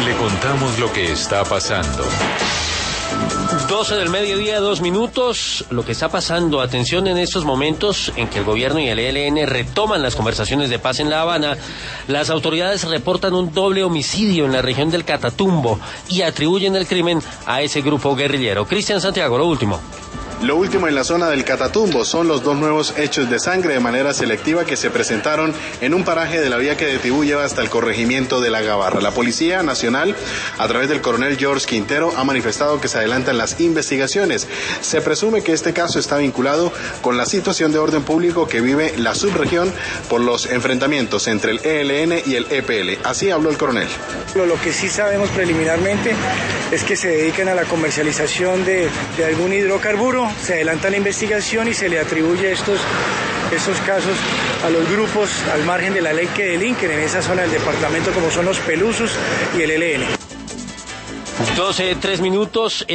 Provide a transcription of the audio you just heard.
Le contamos lo que está pasando. 12 del mediodía, 2 minutos. Lo que está pasando, atención en estos momentos en que el gobierno y el ELN retoman las conversaciones de paz en La Habana. Las autoridades reportan un doble homicidio en la región del Catatumbo y atribuyen el crimen a ese grupo guerrillero. Cristian Santiago, lo último. Lo último en la zona del Catatumbo son los 2 nuevos hechos de sangre de manera selectiva que se presentaron en un paraje de la vía que de Tibú lleva hasta el corregimiento de La Gabarra. La Policía Nacional, a través del coronel George Quintero, ha manifestado que se adelantan las investigaciones. Se presume que este caso está vinculado con la situación de orden público que vive la subregión por los enfrentamientos entre el ELN y el EPL. Así habló el coronel. Lo que sí sabemos preliminarmente es que se dedican a la comercialización de algún hidrocarburo. Se adelanta la investigación y se le atribuye estos casos a los grupos al margen de la ley que delinquen en esa zona del departamento, como son los Pelusos y el ELN. 12, 3 minutos.